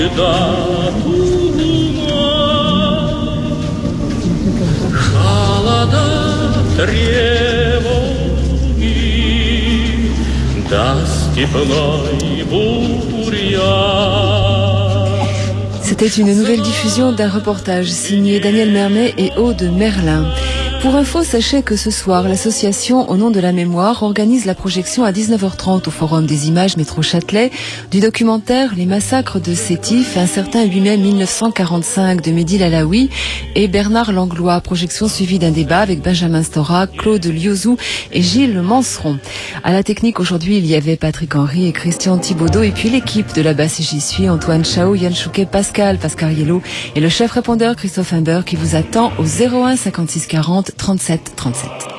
всегда туман, холода, тревоги, да степной бурьян. C'était une nouvelle diffusion d'un reportage signé Daniel Mermet et Aude Merlin. Pour info, sachez que ce soir, l'association Au nom de la mémoire organise la projection à 19h30 au Forum des images Métro Châtelet du documentaire Les massacres de Sétif, un certain 8 mai 1945 de Mehdi Lalaoui et Bernard Langlois. Projection suivie d'un débat avec Benjamin Stora, Claude Liozou et Gilles Manseron. À la technique aujourd'hui, il y avait Patrick Henry et Christian Thibaudeau et puis l'équipe de là-bas si j'y suis, Antoine Chao, Yann Chouquet, Pascal Pascariello et le chef répondeur Christophe Humber qui vous attend au 01 56 40 37 37.